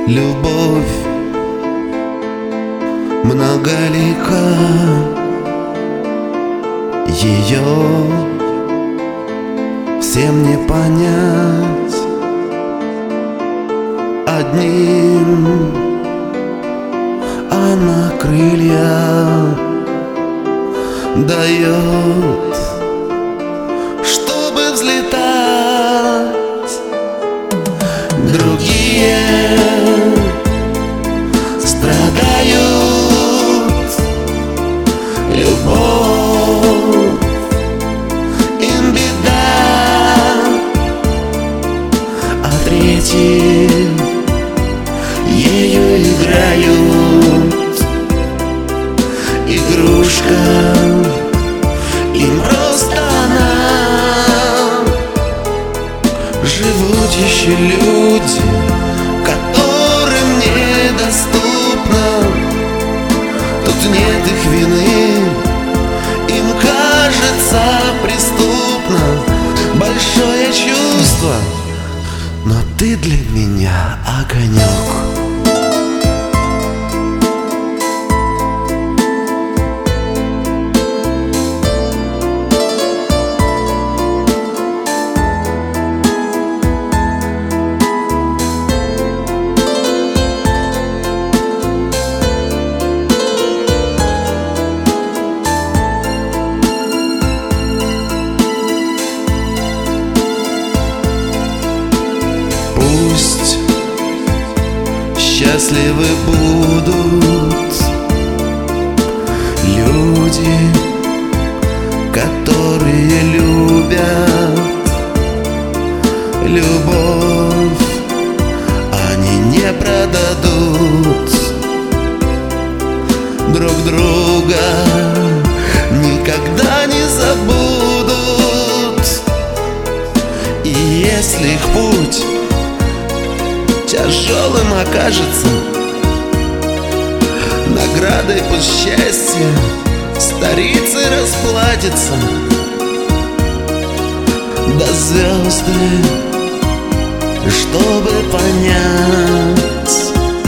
Любовь многолика, ее всем не понять. Одним она крылья дает, чтобы взлетать. Другие страдают, любовь им беда, а третьи ею играют. Игрушка им просто она. Живут еще люди, которым недоступно. Тут нет их вины, им кажется преступно. Большое чувство, но ты для меня огонек. Пусть счастливы будут люди, которые любят. Любовь они не продадут, друг друга никогда не забудут. И если их путь тяжелым окажется, наградой пусть счастье старицы расплатится. До звезды, чтобы понять,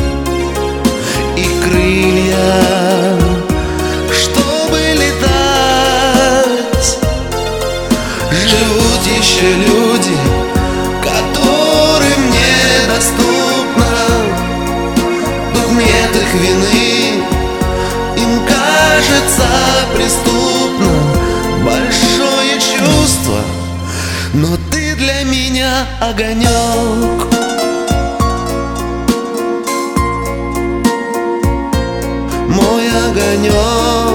и крылья, чтобы летать. Живут еще люди, которым недоступно. Тут нет их вины, им кажется преступно. Большое чувство, но ты для меня огонек. Мой огонек.